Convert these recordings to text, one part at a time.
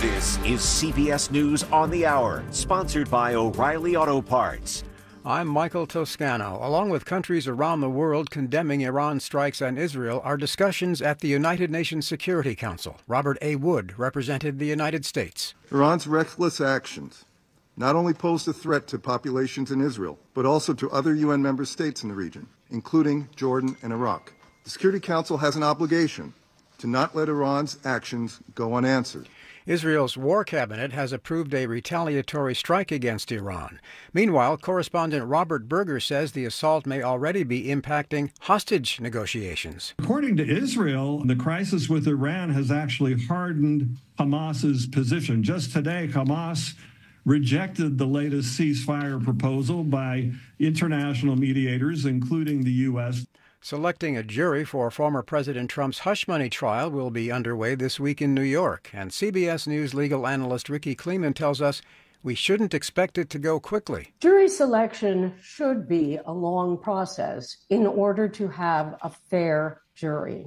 This is CBS News on the Hour, sponsored by O'Reilly Auto Parts. I'm Michael Toscano. Along with countries around the world condemning Iran strikes on Israel are discussions at the United Nations Security Council. Robert A. Wood represented the United States. Iran's reckless actions not only posed a threat to populations in Israel, but also to other UN member states in the region, including Jordan and Iraq. The Security Council has an obligation to not let Iran's actions go unanswered. Israel's war cabinet has approved a retaliatory strike against Iran. Meanwhile, correspondent Robert Berger says the assault may already be impacting hostage negotiations. According to Israel, the crisis with Iran has actually hardened Hamas's position. Just today, Hamas rejected the latest ceasefire proposal by international mediators, including the U.S. Selecting a jury for former President Trump's hush money trial will be underway this week in New York. And CBS News legal analyst Ricky Kleeman tells us we shouldn't expect it to go quickly. Jury selection should be a long process in order to have a fair jury.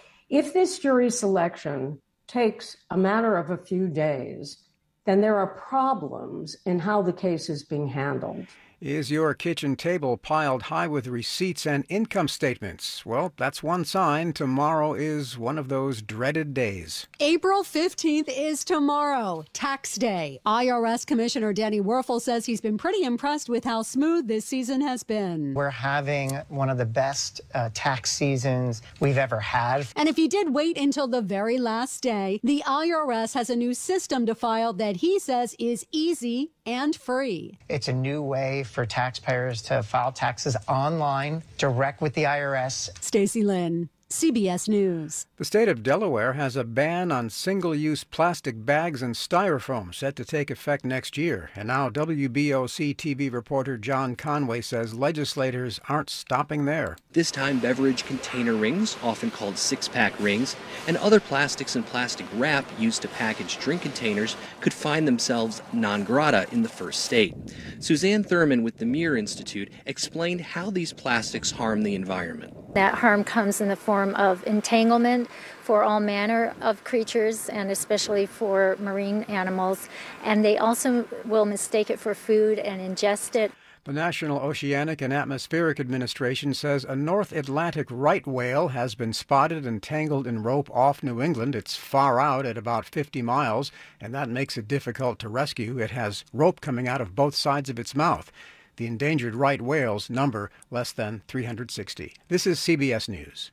If this jury selection takes a matter of a few days, then there are problems in how the case is being handled. Is your kitchen table piled high with receipts and income statements? Well, that's one sign tomorrow is one of those dreaded days. April 15th is tomorrow, tax day. IRS Commissioner Danny Werfel says he's been pretty impressed with how smooth this season has been. We're having one of the best tax seasons we've ever had. And if you did wait until the very last day, the IRS has a new system to file that he says is easy and free. It's a new way for taxpayers to file taxes online, direct with the IRS. Stacey Lynn, CBS News. The state of Delaware has a ban on single-use plastic bags and styrofoam set to take effect next year. And now WBOC TV reporter John Conway says legislators aren't stopping there. This time, beverage container rings, often called six-pack rings, and other plastics and plastic wrap used to package drink containers could find themselves non grata in the first state. Suzanne Thurman with the Muir Institute explained how these plastics harm the environment. That harm comes in the form of entanglement for all manner of creatures and especially for marine animals. And they also will mistake it for food and ingest it. The National Oceanic and Atmospheric Administration says a North Atlantic right whale has been spotted and tangled in rope off New England. It's far out at about 50 miles, and that makes it difficult to rescue. It has rope coming out of both sides of its mouth. The endangered right whales number less than 360. This is CBS News.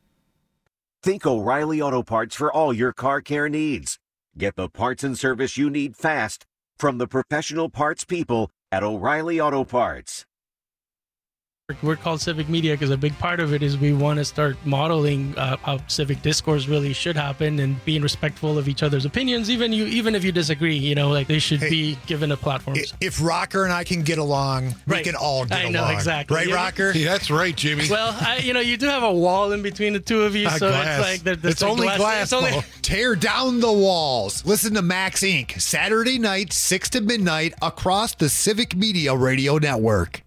Think O'Reilly Auto Parts for all your car care needs. Get the parts and service you need fast from the professional parts people at O'Reilly Auto Parts. We're called Civic Media because a big part of it is we want to start modeling how civic discourse really should happen and being respectful of each other's opinions, even if you disagree, like they should be given a platform. If Rocker and I can get along, we can all get along. I know, exactly. Right, Rocker? Yeah, that's right, Jimmy. Well, you do have a wall in between the two of you, so glass. It's like it's only glass. Tear down the walls. Listen to Max Inc. Saturday night, 6 to midnight, across the Civic Media Radio Network.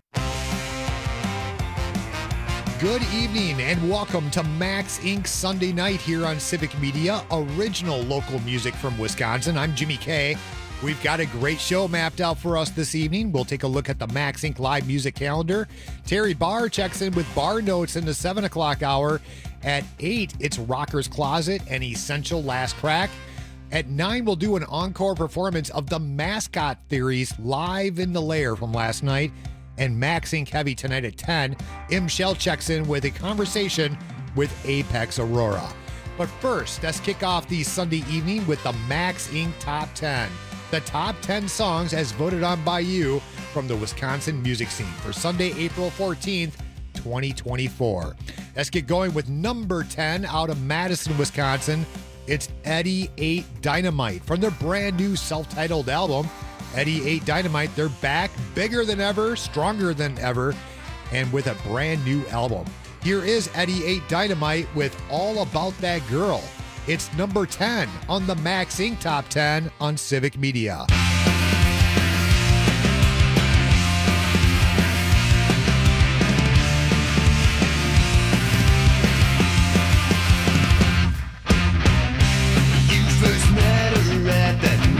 Good evening and welcome to Max Inc. Sunday night here on Civic Media, original local music from Wisconsin. I'm Jimmy K. We've got a great show mapped out for us this evening. We'll take a look at the Max Inc. live music calendar. Terry Barr checks in with bar notes in the 7 o'clock hour. At 8, it's Rocker's Closet and Essential Last Crack. At 9, we'll do an encore performance of the Mascot Theories live in the Lair from last night. And Max Inc. Heavy tonight at 10. M. Shell checks in with a conversation with Apex Aurora. But first, let's kick off the Sunday evening with the Max Inc. Top 10. The top 10 songs as voted on by you from the Wisconsin music scene for Sunday, April 14th, 2024. Let's get going with number 10 out of Madison, Wisconsin. It's Eddie 8 Dynamite from their brand new self-titled album. Eddie 8 Dynamite, they're back, bigger than ever, stronger than ever, and with a brand new album. Here is Eddie 8 Dynamite with All About That Girl. It's number 10 on the Max Inc. Top 10 on Civic Media. You first met her at that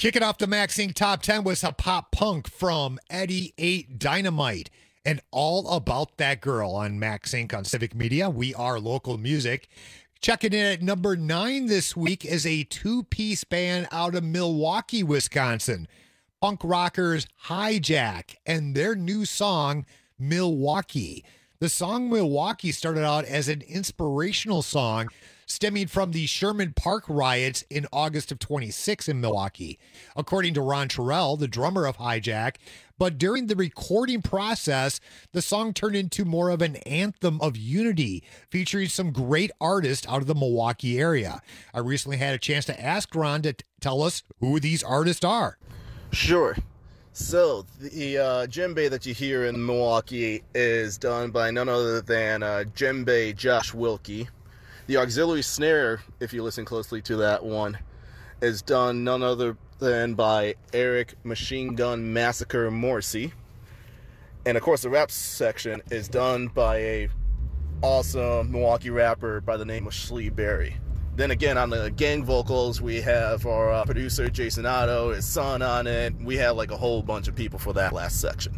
Kicking off the Max Inc. Top 10 was a pop punk from Eddie 8 Dynamite and All About That Girl on Max Inc. on Civic Media. We are local music. Checking in at number 9 this week is a two-piece band out of Milwaukee, Wisconsin. Punk rockers Hijack and their new song, Milwaukee. The song Milwaukee started out as an inspirational song stemming from the Sherman Park riots in August of 26 in Milwaukee, according to Ron Terrell, the drummer of Hijack. But during the recording process, the song turned into more of an anthem of unity, featuring some great artists out of the Milwaukee area. I recently had a chance to ask Ron to tell us who these artists are. Sure. So, the djembe that you hear in Milwaukee is done by none other than djembe Josh Wilkie. The auxiliary snare, if you listen closely to that one, is done none other than by Eric Machine Gun Massacre Morrissey. And of course, the rap section is done by a awesome Milwaukee rapper by the name of Schlee Berry. Then again, on the gang vocals, we have our producer Jason Otto, his son on it. We have like a whole bunch of people for that last section.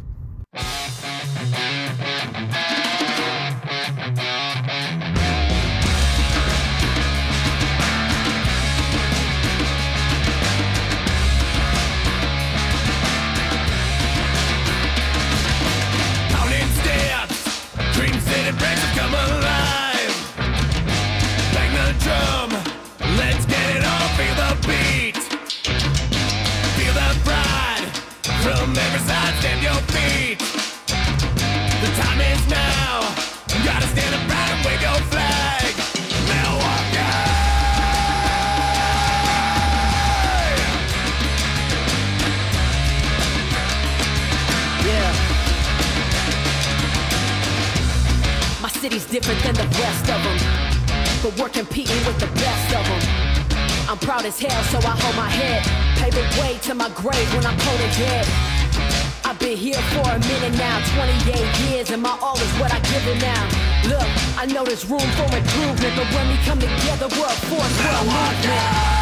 Breaks have come alive. Bang the drum, let's get it on. Feel the beat, feel the pride from every side. Stamp your feet. The time is now. You gotta stand up proud and wave your flag. Milwaukee. Yeah. My city's different than the rest of them, but we're competing with the best of them. I'm proud as hell, so I hold my head. Pave the way to my grave when I'm cold and dead. I've been here for a minute now, 28 years, and my all is what I give it now. Look, I know there's room for improvement, but when we come together, we're a force, we're a movement.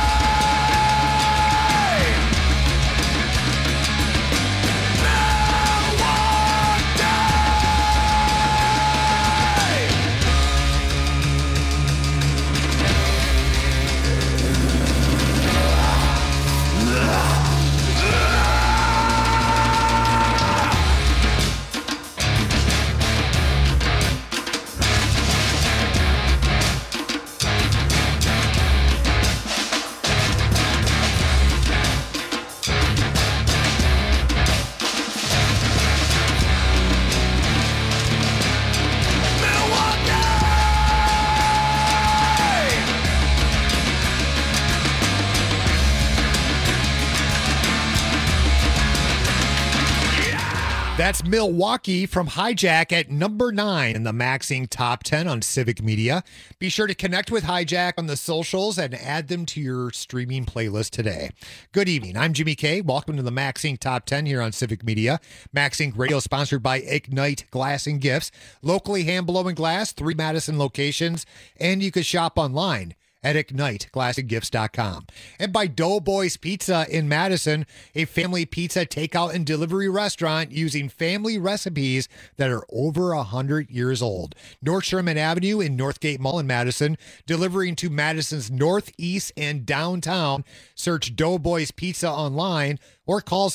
That's Milwaukee from Hijack at number 9 in the Max Inc. Top 10 on Civic Media. Be sure to connect with Hijack on the socials and add them to your streaming playlist today. Good evening. I'm Jimmy K. Welcome to the Max Inc. Top 10 here on Civic Media. Max Inc. Radio sponsored by Ignite Glass and Gifts. Locally hand-blowing glass, 3 Madison locations, and you can shop online at IgniteGlassandGifts.com. And by Doughboys Pizza in Madison, a family pizza takeout and delivery restaurant using family recipes that are over 100 years old. North Sherman Avenue in Northgate Mall in Madison, delivering to Madison's northeast and downtown. Search Doughboys Pizza online or call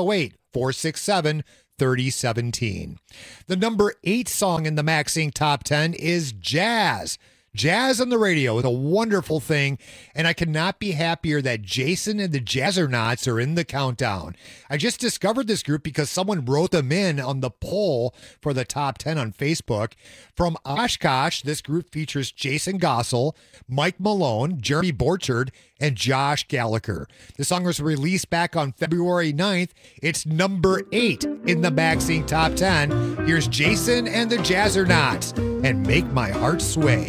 608-467-3017. The number 8 song in the Max Inc. Top 10 is Jazz. Jazz on the radio is a wonderful thing, and I could not be happier that Jason and the Jazzernauts are in the countdown. I just discovered this group because someone wrote them in on the poll for the top 10 on Facebook. From Oshkosh, this group features Jason Gossel, Mike Malone, Jeremy Borchard, and Josh Gallagher. The song was released back on February 9th. It's number 8 in the Max Inc. Top 10. Here's Jason and the Jazzernauts and Make My Heart Sway.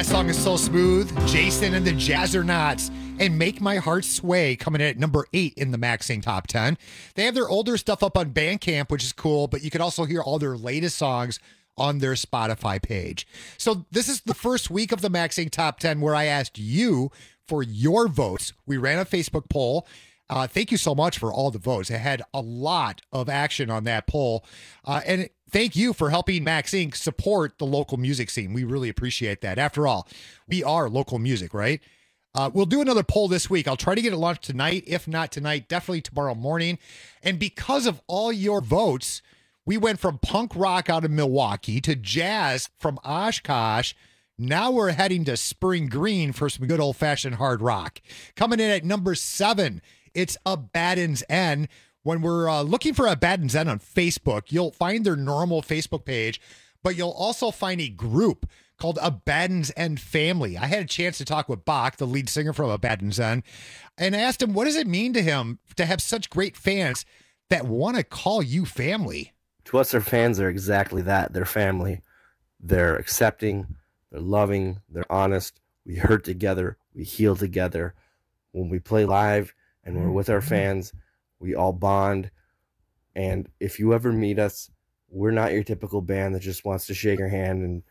song is so smooth. Jason and the Jazzernauts and Make My Heart Sway coming in at number 8 in the MaxSing Top 10. They have their older stuff up on Bandcamp, which is cool, but you can also hear all their latest songs on their Spotify page. So this is the first week of the MaxSing Top 10 where I asked you for your votes. We ran a Facebook poll. Thank you so much for all the votes. It had a lot of action on that poll. And thank you for helping Max Inc. support the local music scene. We really appreciate that. After all, we are local music, right? We'll do another poll this week. I'll try to get it launched tonight. If not tonight, definitely tomorrow morning. And because of all your votes, we went from punk rock out of Milwaukee to jazz from Oshkosh. Now we're heading to Spring Green for some good old-fashioned hard rock. Coming in at number 7, it's Abaddon's End. When we're looking for Abaddon's End on Facebook, you'll find their normal Facebook page, but you'll also find a group called Abaddon's End Family. I had a chance to talk with Bach, the lead singer from Abaddon's End, and asked him, what does it mean to him to have such great fans that want to call you family? To us, our fans are exactly that. They're family. They're accepting, they're loving, they're honest. We hurt together, we heal together. When we play live and we're with our fans, we all bond. And if you ever meet us, we're not your typical band that just wants to shake your hand. And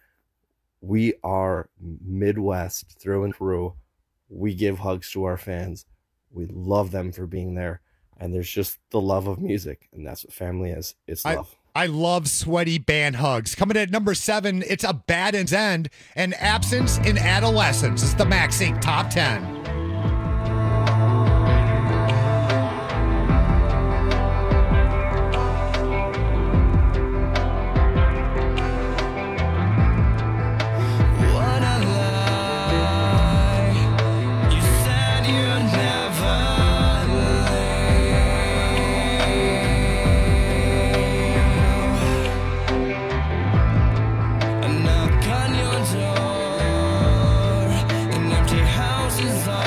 we are Midwest through and through. We give hugs to our fans. We love them for being there. And there's just the love of music. And that's what family is. It's love. I love sweaty band hugs. Coming in at number 7, it's Abaddon's End and Absence in Adolescence. It's the Max Inc. Top 10. Is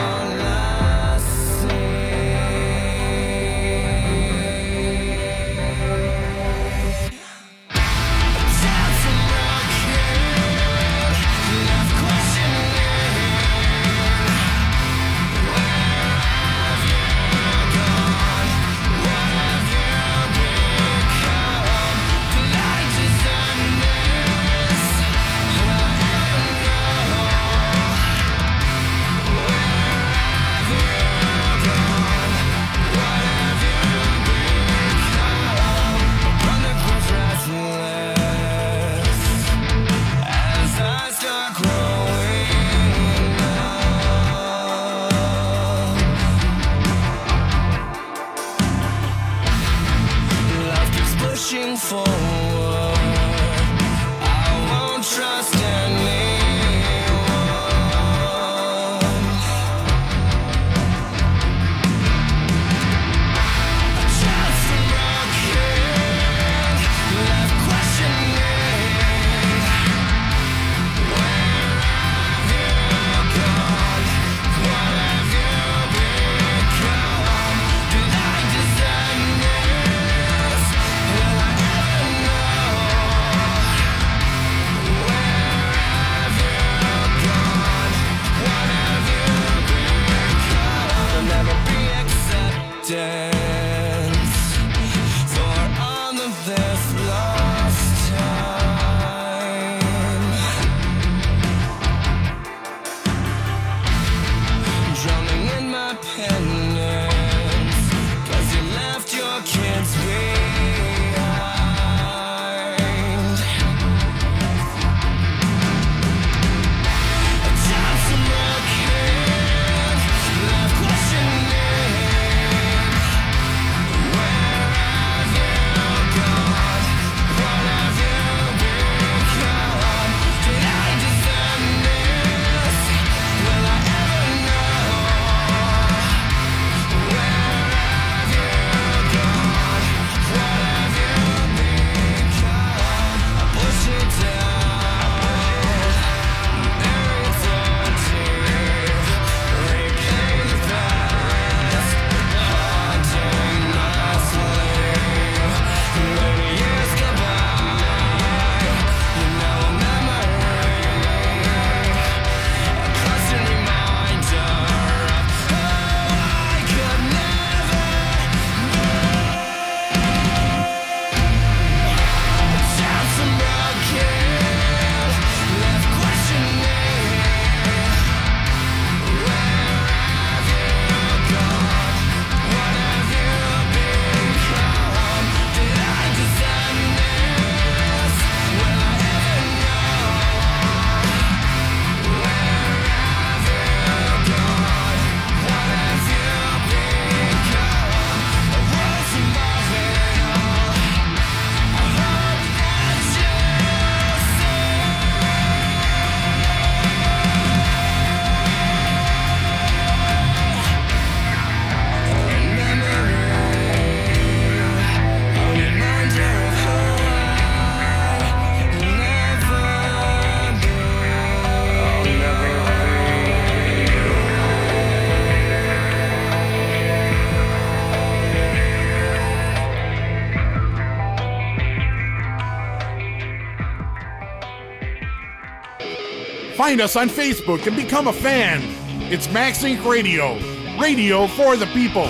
Find us on Facebook and become a fan. It's Max Inc. Radio. Radio for the people.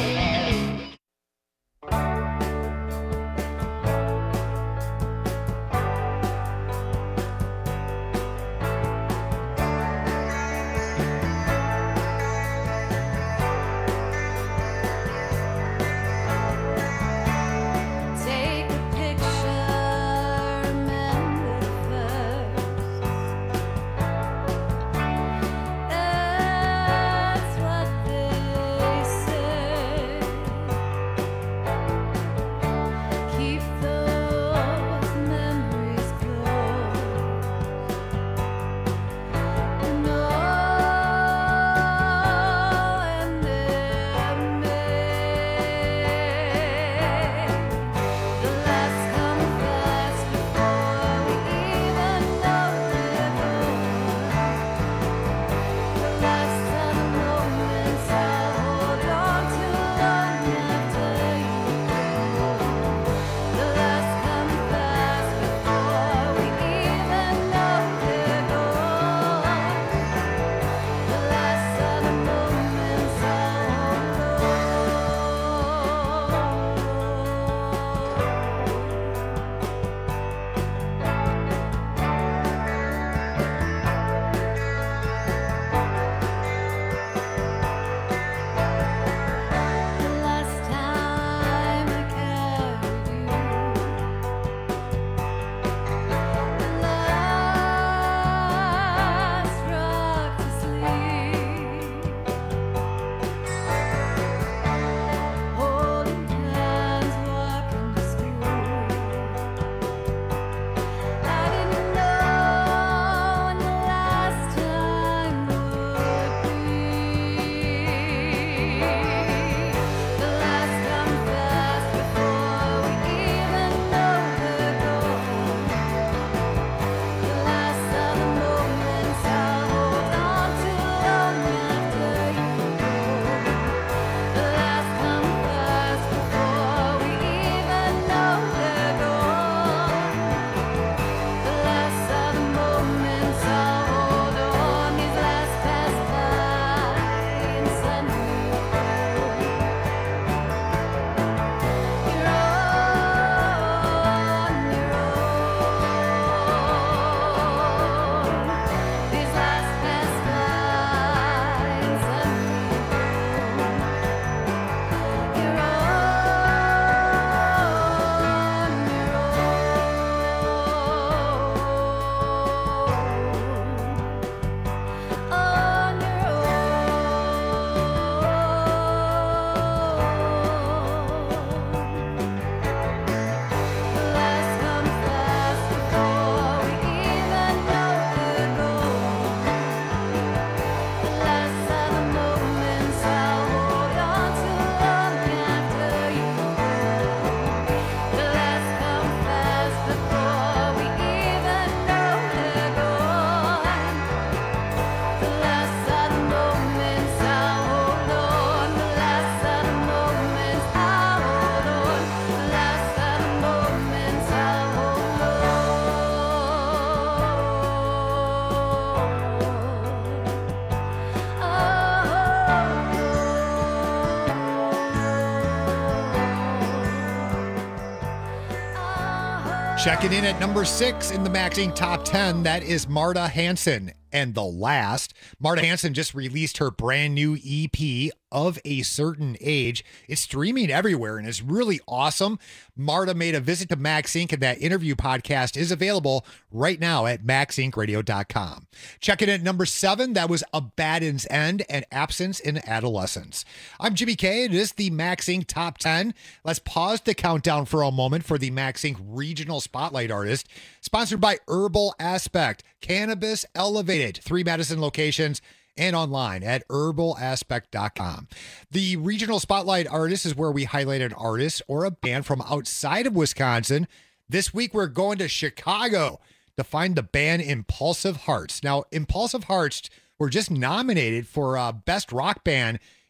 Checking in at number 6 in the Max Inc. Top 10, that is Marta Hanson and The Last. Marta Hanson just released her brand new EP, Of a Certain Age. It's streaming everywhere and it's really awesome. Marta made a visit to Max Inc. and that interview podcast is available right now at maxincradio.com. Checking in at number 7, that was Abaddon's End and Absence in Adolescence. I'm Jimmy K. It is the Max Inc. Top 10. Let's pause the countdown for a moment for the Max Inc. Regional Spotlight Artist, sponsored by Herbal Aspect, Cannabis Elevated, 3 Madison locations, and online at herbalaspect.com. The Regional Spotlight Artist is where we highlight an artist or a band from outside of Wisconsin. This week, we're going to Chicago to find the band Impulsive Hearts. Now, Impulsive Hearts were just nominated for Best Rock Band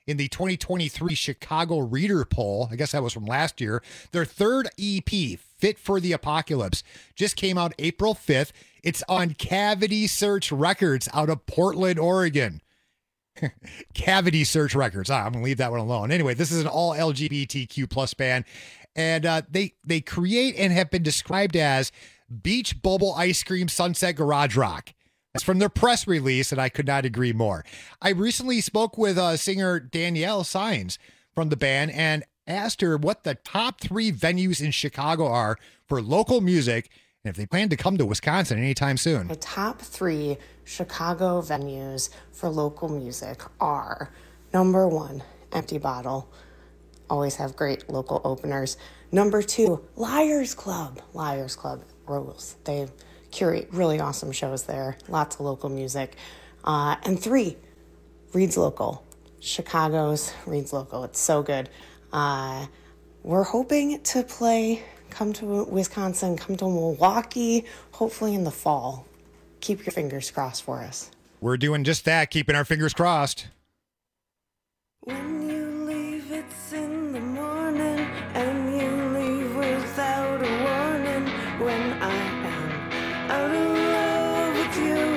in the 2023 Chicago Reader Poll. I guess that was from last year. Their third EP, Fit for the Apocalypse, just came out April 5th. It's on Cavity Search Records out of Portland, Oregon. Cavity Search Records. I'm going to leave that one alone. Anyway, this is an all LGBTQ plus band. And they create and have been described as beach bubble ice cream sunset garage rock. That's from their press release, and I could not agree more. I recently spoke with singer Danielle Saenz from the band and asked her what the top 3 venues in Chicago are for local music and if they plan to come to Wisconsin anytime soon. The top 3 Chicago venues for local music are, number 1, Empty Bottle. Always have great local openers. Number 2, Liars Club. Liars Club rules. They curate really awesome shows there. Lots of local music. And 3, Reed's Local. Chicago's Reed's Local. It's so good. We're hoping to come to Wisconsin, come to Milwaukee, hopefully in the fall. Keep your fingers crossed for us. We're doing just that, keeping our fingers crossed. When you leave, it's in the morning, and you leave without a warning. When I am out of love with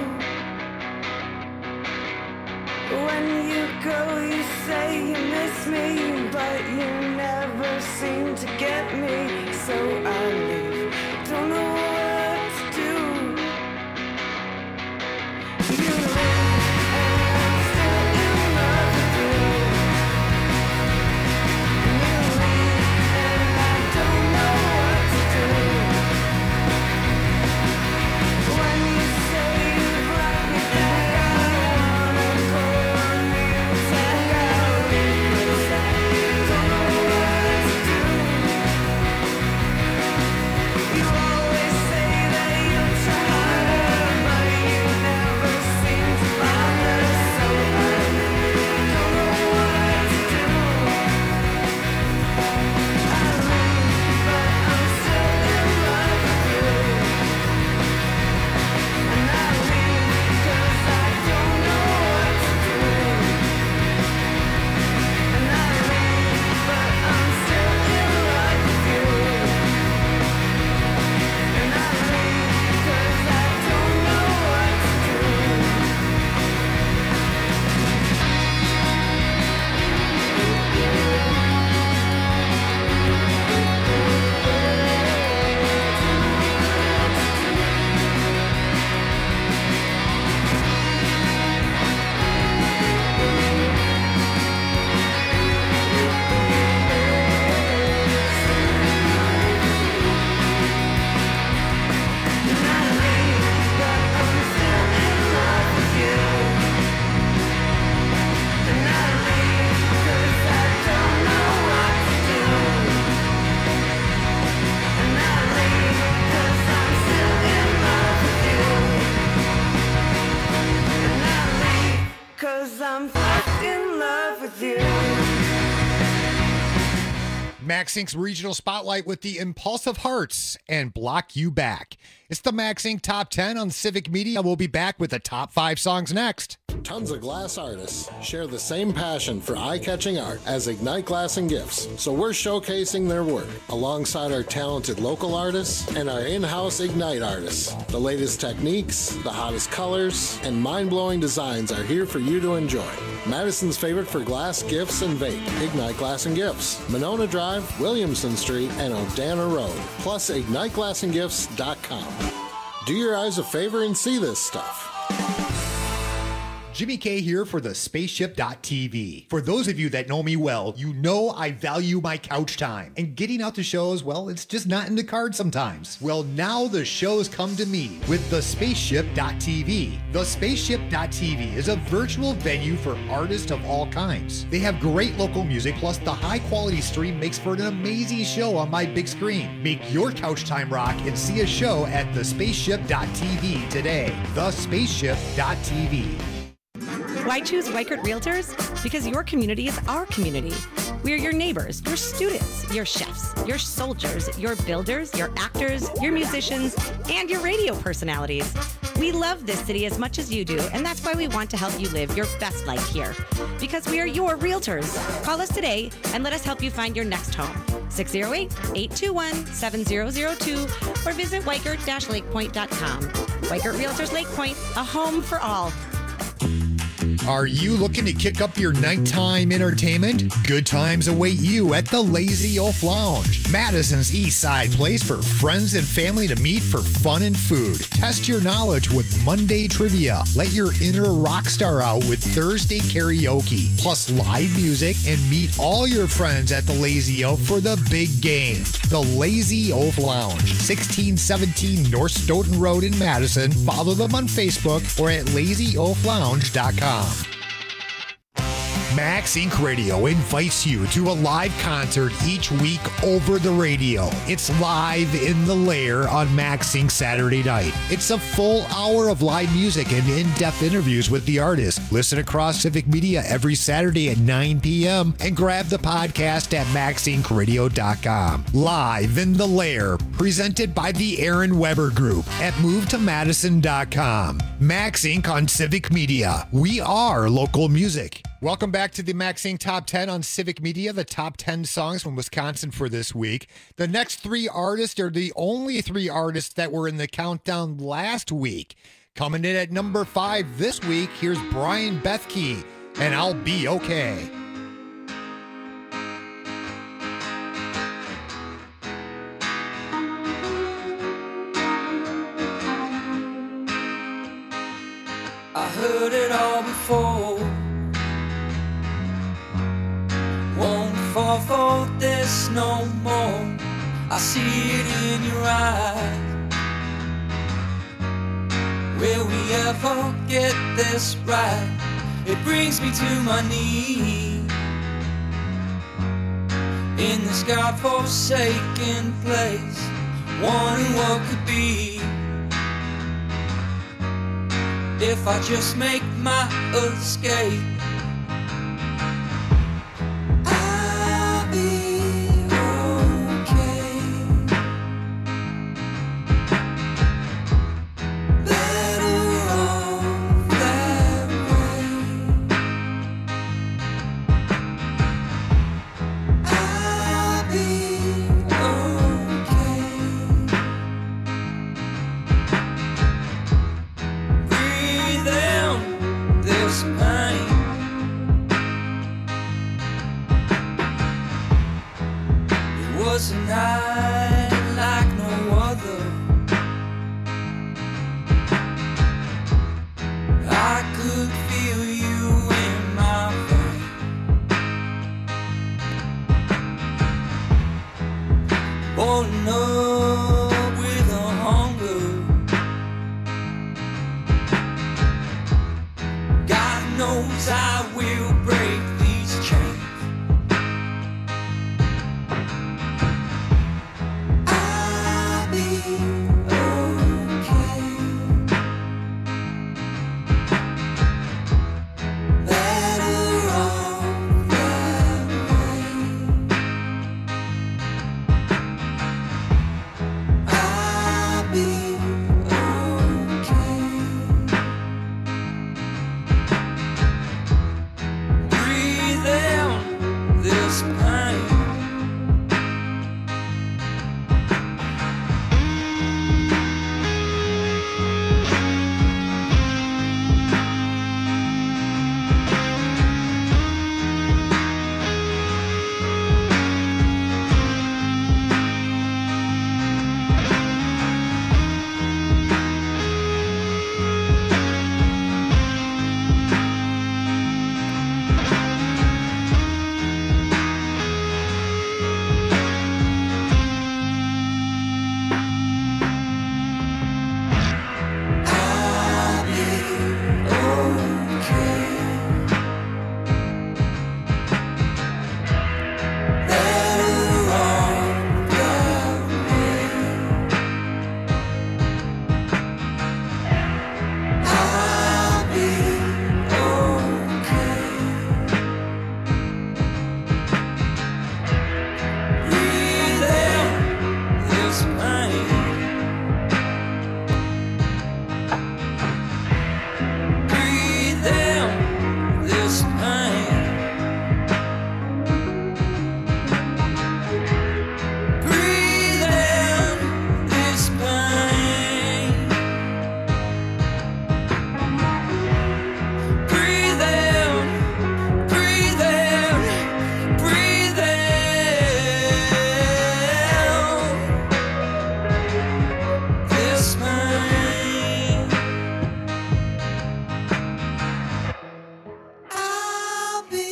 you, when you go, you say you miss me, but you never seem to get me. So I leave, don't know what to do. You leave, and I'm still in love with you. You leave, and I don't know what to do. When you say you'd like me back, I wanna go on you, tag out in the sand. Don't know what to do. You always say that you'll try harder, but you never seem to bother. So I don't know what to do. I leave, but I'm still in love with you. And I leave 'cause I don't know what to do. And I leave, but I'm still in love with you. And I leave 'cause I don't know what to I'm in love with you. Max Inc.'s regional spotlight with the Impulsive Hearts and Block You Back. It's the Max Inc. Top 10 on Civic Media. We'll be back with the top 5 songs next. Tons of glass artists share the same passion for eye-catching art as Ignite Glass and Gifts, so we're showcasing their work alongside our talented local artists and our in-house Ignite artists. The latest techniques, the hottest colors, and mind-blowing designs are here for you to enjoy. Madison's favorite for glass, gifts, and vape, Ignite Glass and Gifts, Monona Drive, Williamson Street, and Odana Road, plus IgniteGlassandGifts.com. Do your eyes a favor and see this stuff. Jimmy K here for the Spaceship.tv. For those of you that know me well, you know I value my couch time. And getting out to shows, well, it's just not in the cards sometimes. Well, now the shows come to me with the Spaceship.tv. The Spaceship.tv is a virtual venue for artists of all kinds. They have great local music, plus the high quality stream makes for an amazing show on my big screen. Make your couch time rock and see a show at the Spaceship.tv today. The Spaceship.tv. Why choose Weichert Realtors? Because your community is our community. We are your neighbors, your students, your chefs, your soldiers, your builders, your actors, your musicians, and your radio personalities. We love this city as much as you do, and that's why we want to help you live your best life here. Because we are your realtors. Call us today and let us help you find your next home. 608-821-7002 or visit Weikert-lakepoint.com. Weikert Realtors Lake Point, a home for all. Are you looking to kick up your nighttime entertainment? Good times await you at the Lazy Oaf Lounge, Madison's East Side place for friends and family to meet for fun and food. Test your knowledge with Monday trivia. Let your inner rock star out with Thursday karaoke, plus live music, and meet all your friends at the Lazy Oaf for the big game. The Lazy Oaf Lounge, 1617 North Stoughton Road in Madison. Follow them on Facebook or at lazyoaflounge.com. Max Inc. Radio invites you to a live concert each week over the radio. It's Live in the Lair on Max Inc. Saturday night. It's a full hour of live music and in-depth interviews with the artist. Listen across Civic Media every Saturday at 9 p.m. and grab the podcast at maxincradio.com. Live in the Lair, presented by the Aaron Weber Group at movetomadison.com. Max Inc. on Civic Media. We are local music. Welcome back to the Max Inc. Top 10 on Civic Media, the top 10 songs from Wisconsin for this week. The next three artists are the only three artists that were in the countdown last week. Coming in at number 5 this week, here's Brian Bethke, and I'll Be Okay. I heard it all before. Won't fall for this no more. I see it in your eyes. Will we ever get this right? It brings me to my knees in this God-forsaken place, wondering what could be if I just make my escape. I'll be okay. Better off that way. I'll be okay. Breathe in this pain. It was a night like no other. I could feel you in my veins. Boiling up with a hunger. God knows I will break these chains. I'll be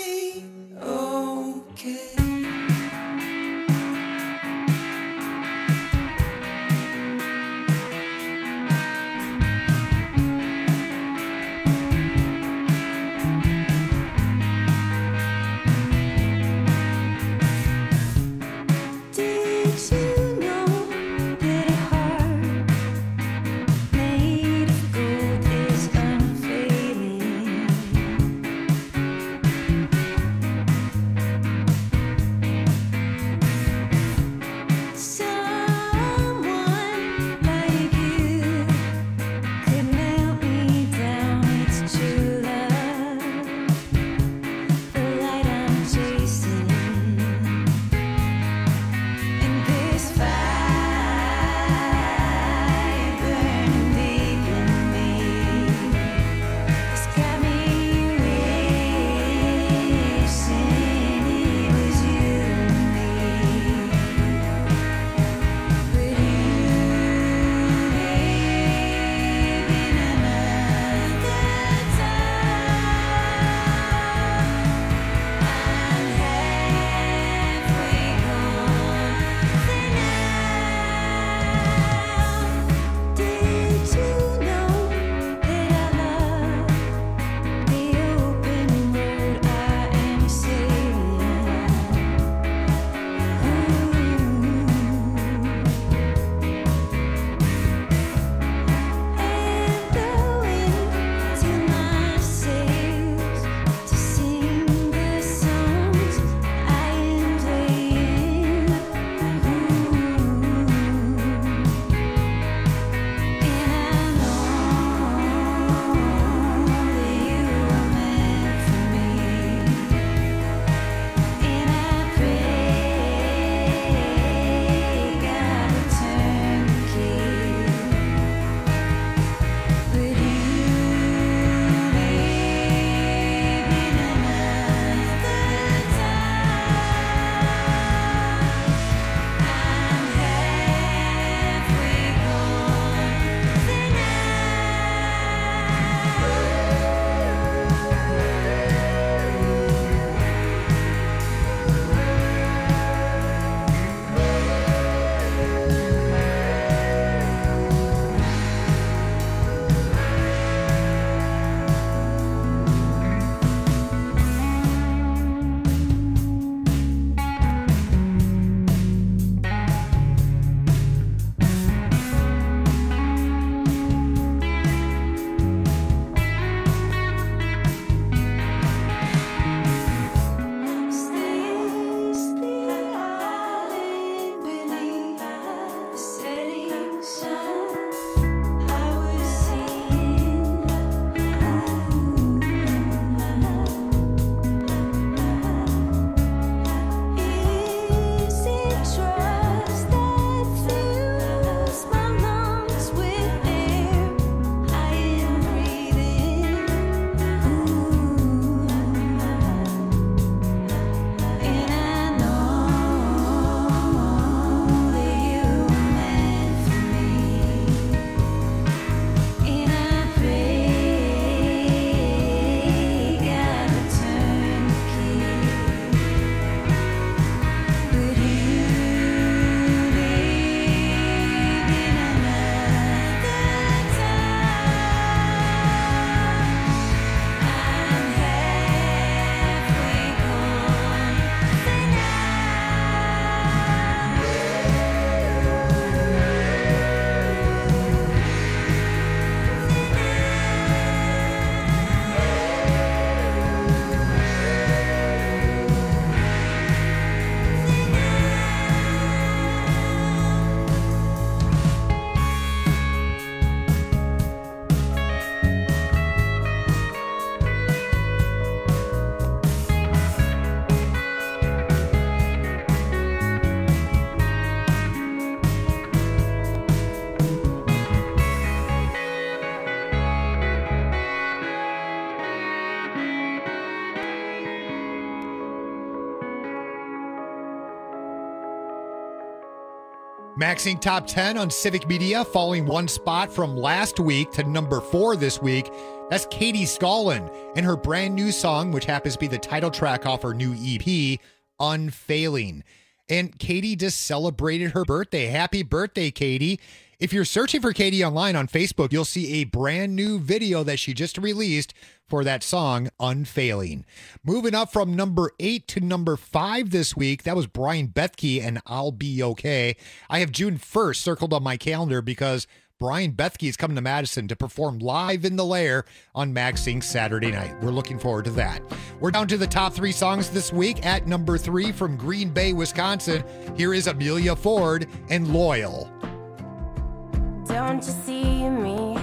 Maxing Top 10 on Civic Media, falling one spot from last week to number 4 this week. That's Katie Scollin and her brand new song, which happens to be the title track off her new EP, Unfailing. And Katie just celebrated her birthday. Happy birthday, Katie. If you're searching for Katie online on Facebook, you'll see a brand new video that she just released for that song, Unfailing. Moving up from number 8 to number 5 this week, that was Brian Bethke and I'll Be Okay. I have June 1st circled on my calendar because Brian Bethke is coming to Madison to perform live in the Lair on Maxing Saturday night. We're looking forward to that. We're down to the top 3 songs this week. At number 3 from Green Bay, Wisconsin, here is Amelia Ford and Loyal. Don't you see me?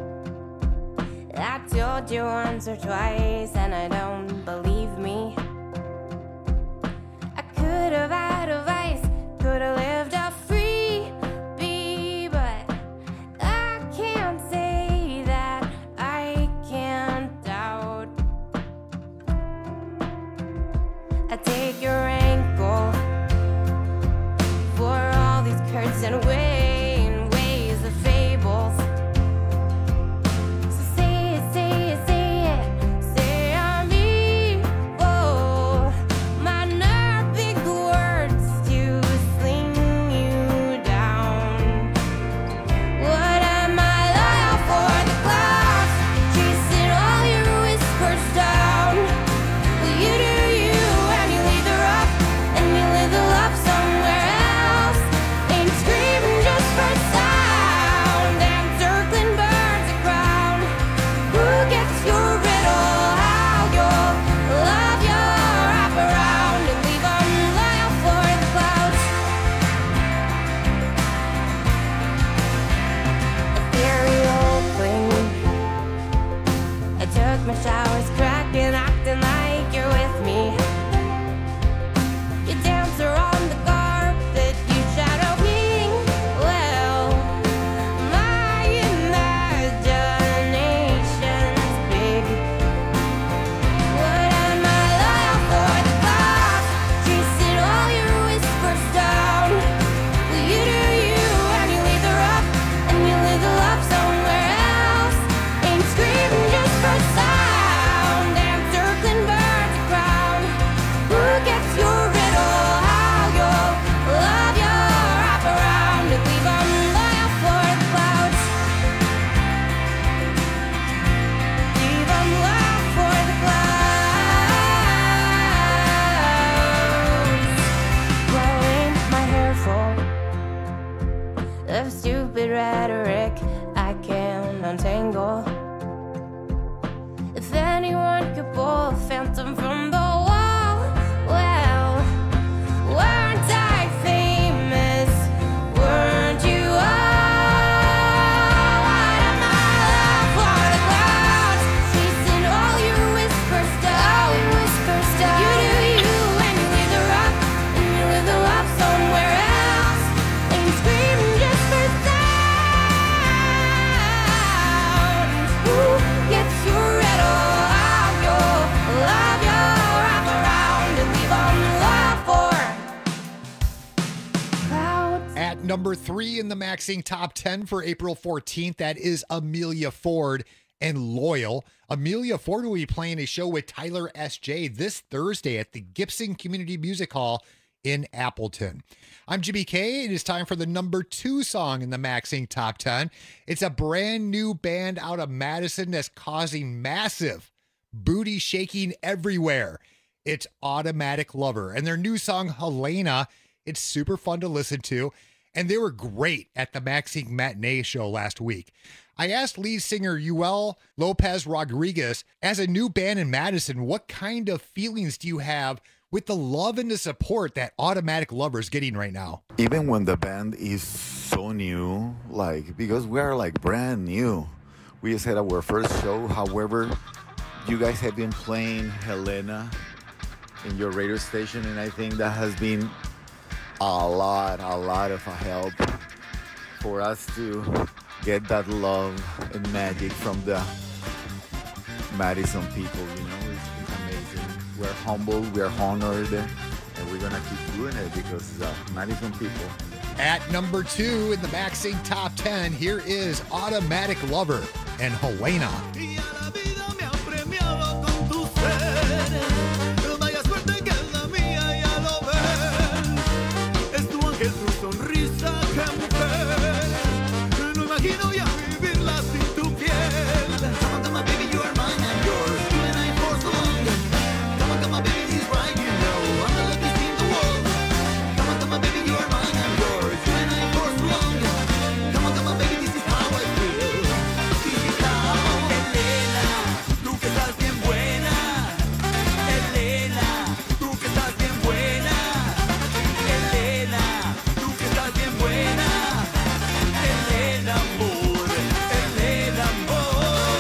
I told you once or twice and I don't believe me. I could have had advice, could have lived a free bee, but I can't say that I can't doubt. I take your ankle for all these curves and ways. Number 3 in the Maxing Top 10 for April 14th, that is Amelia Ford and Loyal. Amelia Ford will be playing a show with Tyler S.J. this Thursday at the Gibson Community Music Hall in Appleton. I'm Jimmy K. It is time for the number 2 song in the Maxing Top 10. It's a brand new band out of Madison that's causing massive booty shaking everywhere. It's Automatic Lover, and their new song, Helena, it's super fun to listen to. And they were great at the Maxing Matinee show last week. I asked lead singer Yuel Lopez Rodriguez, as a new band in Madison, what kind of feelings do you have with the love and the support that Automatic Lover is getting right now? Even when the band is so new, because we are brand new. We just had our first show. However, you guys have been playing Helena in your radio station, and I think that has been a lot of help for us to get that love and magic from the Madison people. It's amazing. We're humbled, we're honored, and we're gonna keep doing it because Madison people. At number 2 in the Max Inc. Top 10, here is Automatic Lover and Helena. Vaya suerte que es la mía, ya lo ves. Es tu ángel, tu sonrisa, qué mujer. No imagino ya vivirla sin tu piel. Come on, come on, baby, you are mine and yours. You and I for so long. Come on, baby, he's right, you know. I'm the luckiest in the world. Come on, baby, you are mine and yours. You and I for so long. Come on, baby, this is how I feel. This is how. Elena, tú que estás bien buena. Elena, tú que estás bien buena. Elena, tú que estás bien buena. Elena, amor. Elena, amor.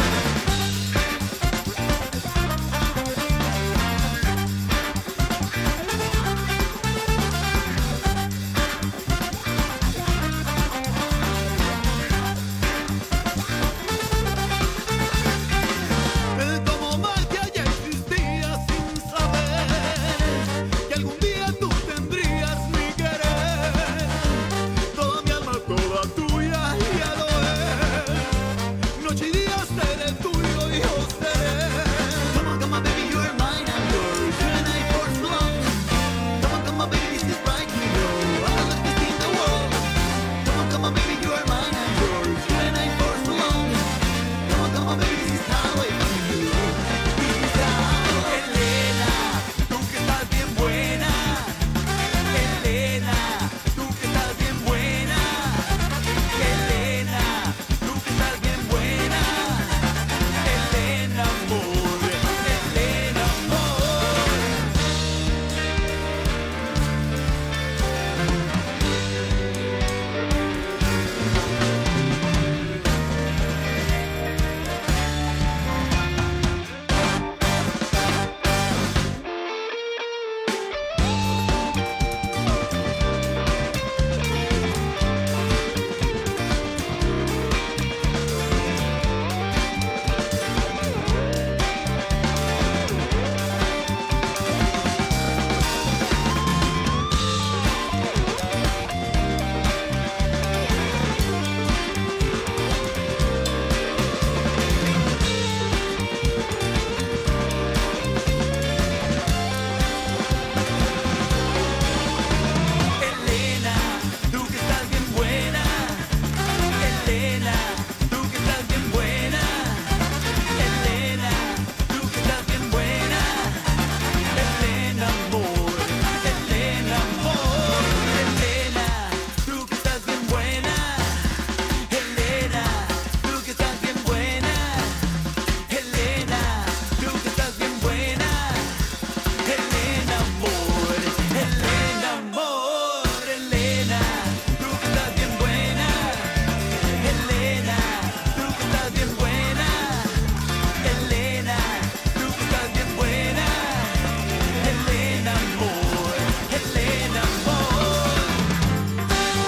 Como magia ya existía sin saber que algún día tú tendrías mi querer. Toda mi alma, toda tuya, ya lo es. Noche y día seré tuyo y yo seré. Come on, baby, you are mine and yours. You and I for so long. Come on, baby, this is right, you know. I'm the luckiest in the world. Come on, baby, you are mine and yours. You and I for so long. Come on, baby, this is how I feel. This is how. Elena, tú que estás bien buena. Elena, tú que estás bien buena. Elena, tú que estás bien buena. Elena, amor. Elena, Elena, tú que estás bien buena. Elena, tú que estás bien buena. Elena, tú que estás bien buena. Elena, amor. Elena, amor. Elena, tú que estás bien buena. Elena, tú que estás bien buena. Elena, tú que estás bien buena. Elena, amor. Elena, amor. Elena, tú que estás bien buena. Elena, tú que estás bien buena. Elena, tú que estás bien buena. Elena, amor. Elena, amor.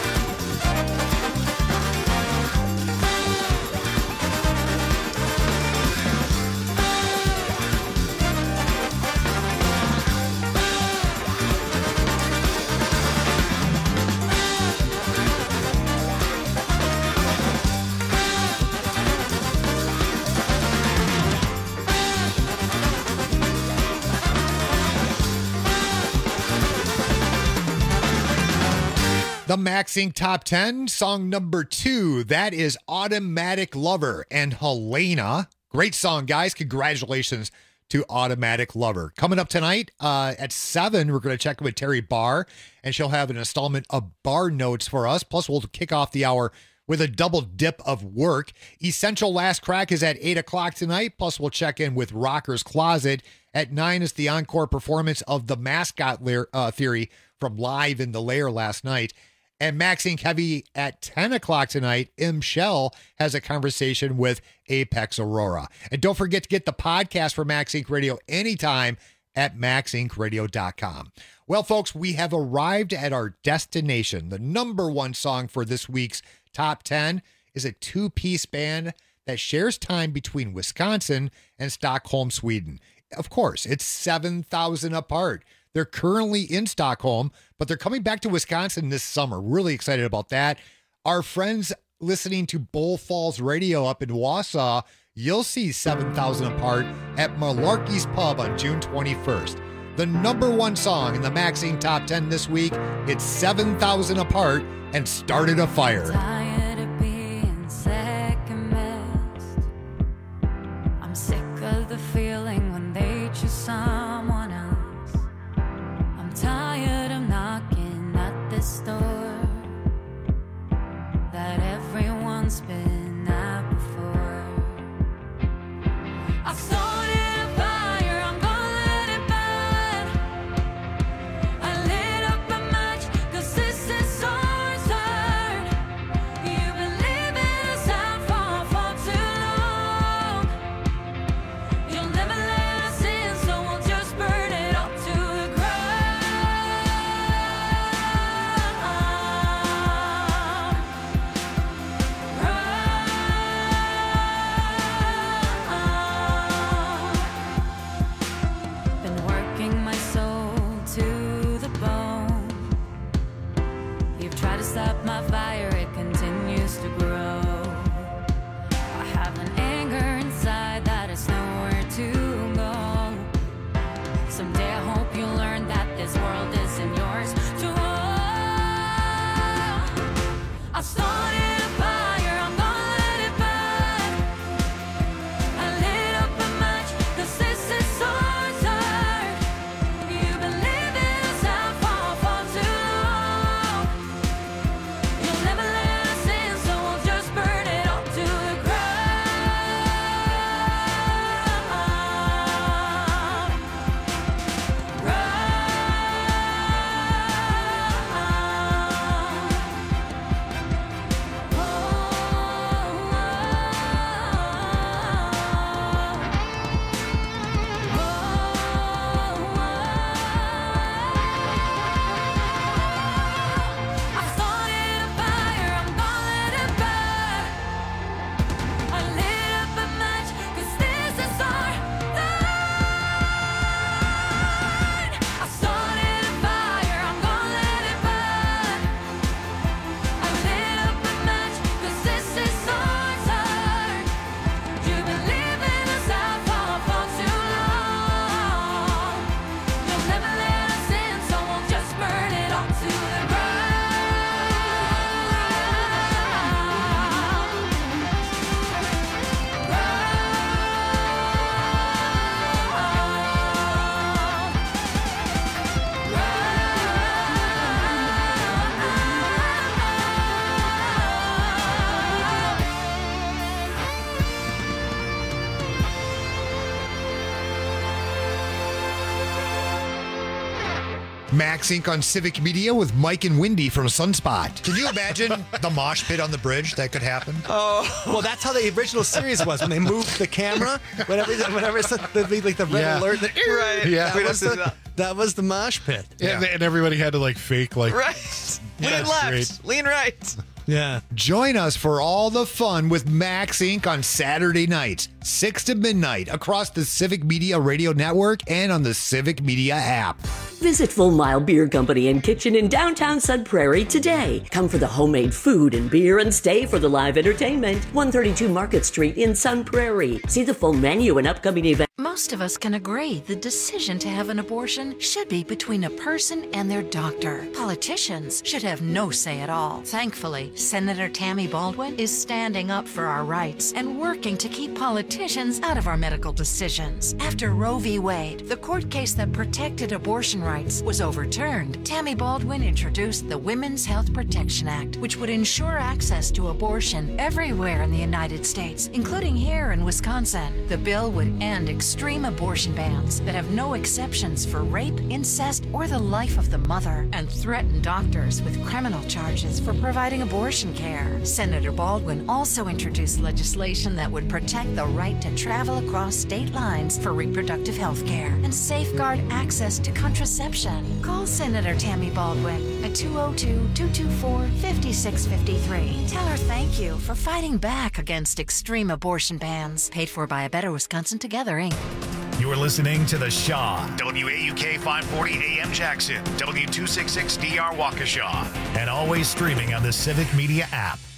The Max Inc. Top 10, song number 2. That is Automatic Lover and Helena. Great song, guys. Congratulations to Automatic Lover. Coming up tonight at 7, we're going to check in with Terry Barr, and she'll have an installment of Bar Notes for us. Plus, we'll kick off the hour with a double dip of work. Essential Last Crack is at 8 o'clock tonight. Plus, we'll check in with Rocker's Closet. At 9 is the encore performance of The Mascot Theory from Live in the Lair last night. And Max Inc. Heavy at 10 o'clock tonight, M. Shell has a conversation with Apex Aurora. And don't forget to get the podcast for Max Inc. Radio anytime at maxincradio.com. Well, folks, we have arrived at our destination. The number one song for this week's Top 10 is a two-piece band that shares time between Wisconsin and Stockholm, Sweden. Of course, it's 7,000 apart. They're currently in Stockholm, but they're coming back to Wisconsin this summer. Really excited about that. Our friends listening to Bull Falls Radio up in Wausau, you'll see 7,000 Apart at Malarkey's Pub on June 21st. The number one song in the Max Inc. Top 10 this week, it's 7,000 Apart and Started a Fire. Tired of being second best. I'm sick of the feeling when they choose someone else. I'm tired of knocking at this door that everyone's been at before. I started a fire, I'm gonna let it burn. I lit up a match, 'cause this is our turn. You've been living us out for too long. You'll never let us in, so we'll just burn it up to the ground. Been working my soul to the bone. You've tried to stop my fire, it continues to grow. I have an anger inside that is nowhere to go. Someday I hope you learn that this world isn't yours to own. I started a fire, I'm gonna let it burn. I lit up a match, 'cause this is our turn. You've been living us out for too long. You'll never let us in, so we'll just burn it up to the I started a fire, I'm gonna let it burn. I lit up a match, 'cause this is our turn. I started a fire, I'm gonna let it burn. I lit up a match, 'cause this is our turn. You've been living us out for too long. You'll never let us in, so we'll just burn it up to the ground. Max Inc. on Civic Media with Mike and Wendy from Sunspot. Can you imagine the mosh pit on the bridge that could happen? Oh, well, that's how the original series was when they moved the camera. Whenever it's like the red alert, Right. Yeah. that was the mosh pit. Yeah. And everybody had to like fake like Right. Lean That's left, great. lean right. Yeah. Join us for all the fun with Max Inc. on Saturday nights, 6 to midnight, across the Civic Media Radio Network and on the Civic Media app. Visit Full Mile Beer Company and Kitchen in downtown Sun Prairie today. Come for the homemade food and beer and stay for the live entertainment. 132 Market Street in Sun Prairie. See the full menu and upcoming events. Most of us can agree the decision to have an abortion should be between a person and their doctor. Politicians should have no say at all. Thankfully, Senator Tammy Baldwin is standing up for our rights and working to keep politicians out of our medical decisions. After Roe v. Wade, the court case that protected abortion rights was overturned, Tammy Baldwin introduced the Women's Health Protection Act, which would ensure access to abortion everywhere in the United States, including here in Wisconsin. The bill would end extreme abortion bans that have no exceptions for rape, incest, or the life of the mother, and threaten doctors with criminal charges for providing abortion care. Senator Baldwin also introduced legislation that would protect the right to travel across state lines for reproductive health care and safeguard access to contraception. Call Senator Tammy Baldwin at 202-224-5653. Tell her thank you for fighting back against extreme abortion bans. Paid for by A Better Wisconsin Together, Inc. You are listening to The Shaw, WAUK 540 AM Jackson, W266DR Waukesha, and always streaming on the Civic Media app.